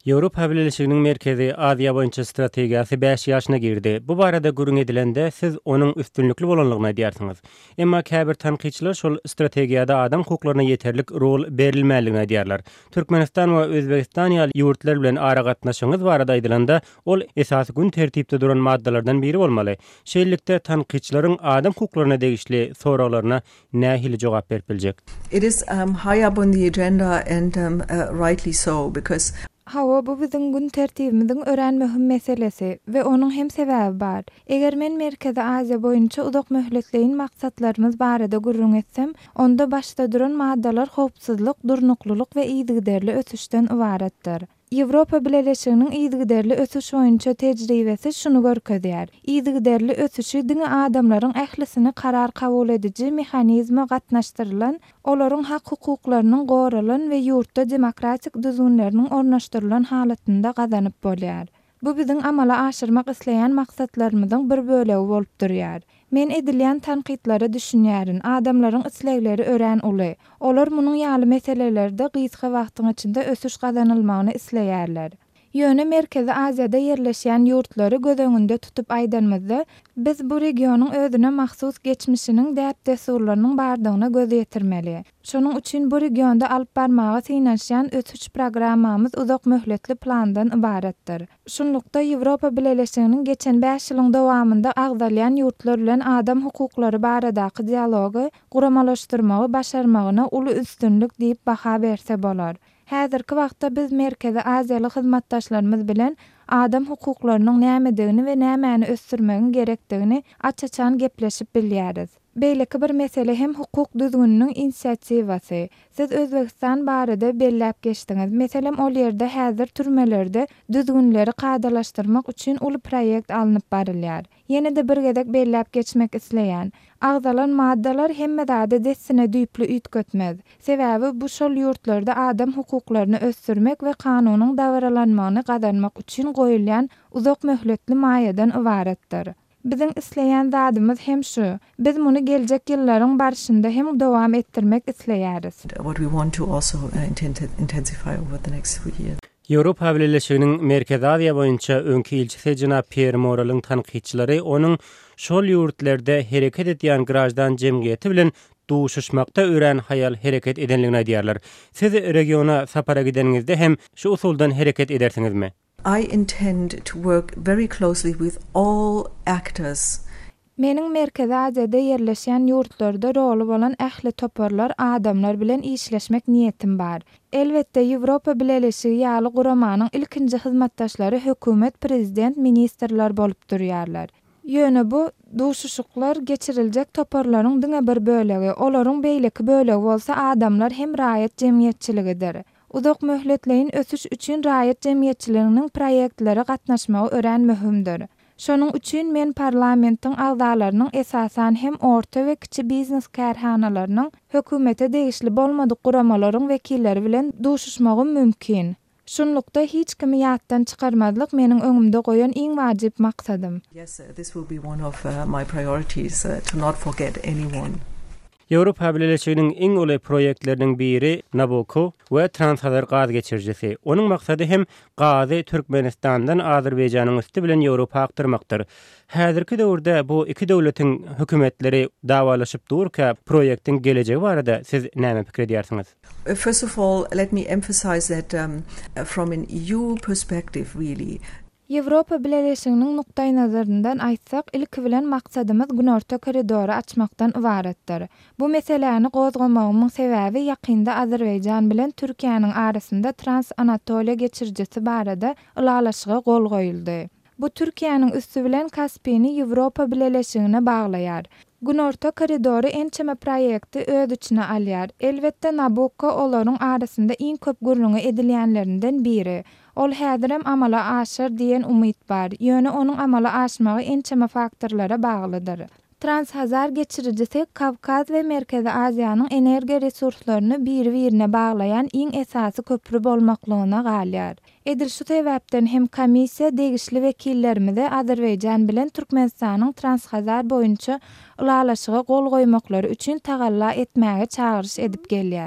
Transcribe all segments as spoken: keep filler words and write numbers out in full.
Ýewropa Birleşiginiň merkezi Aziýa boýunça strategiýasy beş ýaşyna girdi. Bu barada gürüň edilende siz onuň üstünlikli bolanlygyny diýersiňiz. Emma käbir tanqyçylar şol strategiýada adam hukuklaryna ýeterlik rol berilmäligini diýerler. Türkmenistan we Özbekistan ýaly ýurtlar bilen ara gatnaşyňyz barada aýdylanda ol esasy gün tertipde duran maddalardan biri bolmaly. Şeýlelikde tanqyçylaryň adam hukuklaryna degişli soraglaryna nähili jogap berip biljek? It is um, high up on the agenda and um, uh, rightly so because Hawa bu biziň gün tertibimiziň ören möhüm meselesi we onuň hem sebäbi bar. Eger men Merkezi Aziýa boýunça uzak möhletleýin maksatlarymyz barada gurrun etsem, onda başda duran maddalar howpsuzlyk, durnukluluk we ýygyderli ösüşden ibaretdir. Ýewropa Birleşiginiň ýygyderli ösüş boýunça tejribesi şunu görkezýär. Ýygyderli ösüşi diňe adamlaryň ählisini karar kabul edici mehanizma gatnaşdyrylan, olaryň hak hukuklarynyň goralan we ýurtda demokratik düzünleriniň ornaşdyrylan halatynda gazanyp bolýar. Bu biziň amala aşyrmak isleýän maksatlarymyzyň bir bölegi bolup durýar. Men edilýän tanqytlary düşünýärin, adamlaryň islegleri ören uly. Olar munyň ýaly meselelerde gysga wagtyň içinde ösüş gazanylmagyny isleýärler. Ýöne Merkezi Aziýada ýerleşýän ýurtlary göz öňünde tutup aýdanmyzda, biz bu regionyň özüne mahsus geçmişiniň däp desurlarynyň bardygyna göz ýetirmeli. Şonuň üçin bu regionda alyp barmagy synaşýan ösüş programmamyz uzak möhletli plandan ibaretdir. Şunlukda Ýewropa Birleşiginiň geçen beş ýylyň dowamında agdalýan ýurtlar bilen adam hukuklary baradaky dialogy guramalaşdyrmagy başarmagyna uly üstünlük diýip baha berse bolar. Häzirki wagtda biz Merkezi Aziýaly hyzmatdaşlarymyz bilen adam hukuklarynyň nämedigini we nämäni ösdürmegiň gerekdigini açaçan gepleşip bilýäris. Beýleki bir mesele hem hukuk düzgüniniň inisiatiwasy. Siz Özbekistan barada belläp geçdiňiz. Meselem ol ýerde häzir türmelerde düzgünleri gadalaşdyrmak üçin uly proýekt alınıp barylýar. Ýene-de bir gezek belläp geçmek isleýän agdalan maddalar hemmedade dessine düýpli üýtgetmez. Sebäbi bu şol ýurtlarda adam hukuklaryny ösdürmek we kanunyň dawralanmagyny gazanmak üçin goýulýan uzak möhletli maýadan ibaretdir. Biziň isleýän zadymyz hem şu. Biz muny geljek ýyllaryň barşynda hem dowam etdirmek isleýäris. What we want to also uh, intensify over the next few years. Ýewropa Birleşiginiň Merkezi Aziýa boýunça öňki ilçisi Jenap Pierre Moralyň tanqyçylary onuň şol ýurtlarda hereket edýän grajdan jemgyýeti bilen duşuşmakda ören hayal hereket edenligini diýerler. Siz regiona sapara gideningizde hem şu usuldan hereket edersiňizmi? I intend to work very closely with all actors. Meniň Merkezi Aziýada ýerleşýän ýurtlarda rolu bolan ähli toparlar adamlar bilen işleşmek niýetim bar. Elbetde Ýewropa Birleşigi ýaly guramanyň ilkinji hyzmatdaşlary hökümet, prezident, ministrler bolup durýarlar. Ýöne bu duşuşuklar geçiriljek toparlaryň diňe bir bölegi, olaryň beýleki bölegi bolsa adamlar hem raýat jemgyýetçiligidir. Uzak möhletleýin ösüş üçin raýat jemgyýetçiliginiň proýektleri gatnaşmagy ören möhümdir. Şonuň üçin men parlamentiň agdalarynyň esasan hem orta we kiçi biznes kärhanalarynyň hökümete degişli bolmadyk guramalaryň wekilleri bilen duşuşmagym mümkin. Şunlukda hiç kimi ýatdan çykarmadlyk meniň öňümde goýan iň wajyp maksadym. Yes, uh, this will be one of uh, my priorities uh, to not forget anyone. Ýewropa Birleşiginiň iň uly proýektleriniň biri Nabucco we Transhazar gaz geçirjisi. Onuň maksady hem gazy Türkmenistandan Azerbaýjanyň üstü bilen Ýewropa aktyrmakdyr. Häzirki döwürde bu iki döwletiň hökümetleri dawalaşyp durka proýektiň gelejegi barada siz näme pikir edýärsiňiz? First of all, let me emphasize that um, from an E U perspective really, Ýewropa Birleşiginiň nukdaý nazaryndan aýtsak, ilki bilen maksadymyz Günorta koridoru açmakdan ibaretdir. Bu meseleni gozgamagymyň sebäbi ýakynda Azerbaýjan bilen Türkiýanyň arasynda Trans-Anatoliýa geçirjisi barada ulalaşyga gol goýuldy. Bu Türkiýanyň üstü bilen Kaspiyny Ýewropa Birleşigine baglaýar. Günorta koridoru ençeme proýekti öz içine alýar. Elbetde Nabucco olaryň arasynda iň köp gurrungy edilýänlerinden biri. Ol häzirem amala aşar diýen umyt bar. Ýöne onuň amala aşmagy ençeme faktorlara baglydyr. Transhazar geçirjisi Kavkaz we Merkezi Aziýanyň energiýa resurslaryny bir-birine baglaýan iň esasy köprü bolmaklygyna galýar. Edil şu sebäpden hem komissiýa degişli wekillerimize Azerbaýjan bilen Türkmenistanyň Transhazar boýunça ulalaşyga gol goýmaklary üçin tagalla etmäge çağırış edip gelýär.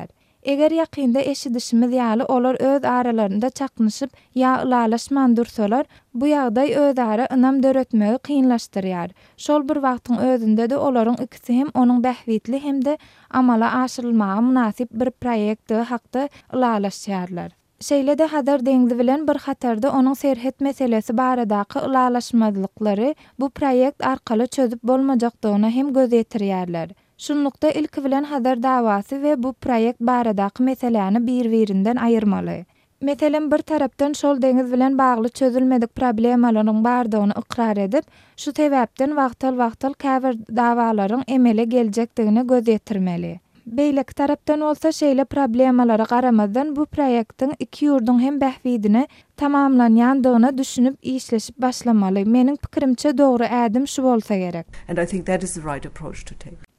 Eger ýakynda eşidişimiz ýaly olar öz aralarynda çaknyşyp ýa ulalaşman dursalar, bu ýagdaý özara ynam döretmegi kynlaşdyrýar. Şol bir wagtyň özünde de olaryň ikisi hem onuň bähwitli hem de amala aşyrylmagy munasip bir proýekti hakda ulalaşýarlar. Şeýle de Hadar deňdi bilen bir hatarda onuň serhet meselesi baradaky ulalaşmazlyklary bu proýekt arkaly çözüp bolmajakdygyna hem göz ýetirýärler. Şunlukda ilki bilen Hadar dawasy we bu proýekt baradaky meseleni bir-birinden aýyrmaly. Meselen bir tarapdan şol deňiz bilen bagly çözülmedik problemalaryň bardygyny ikrar edip, şu sebäpden wagtal-wagtal käbir dawalaryň emele geljekdigine göz ýetirmeli. Beýleki tarapdan bolsa şeýle problemalara garamazdan bu proýektiň iki ýurdun hem bähwidine tamamlanýandygyna düşünüp işleşip başlamaly. Meniň pikirimçe dogry ädim şu bolsa gerek. And I think that is the right approach to take.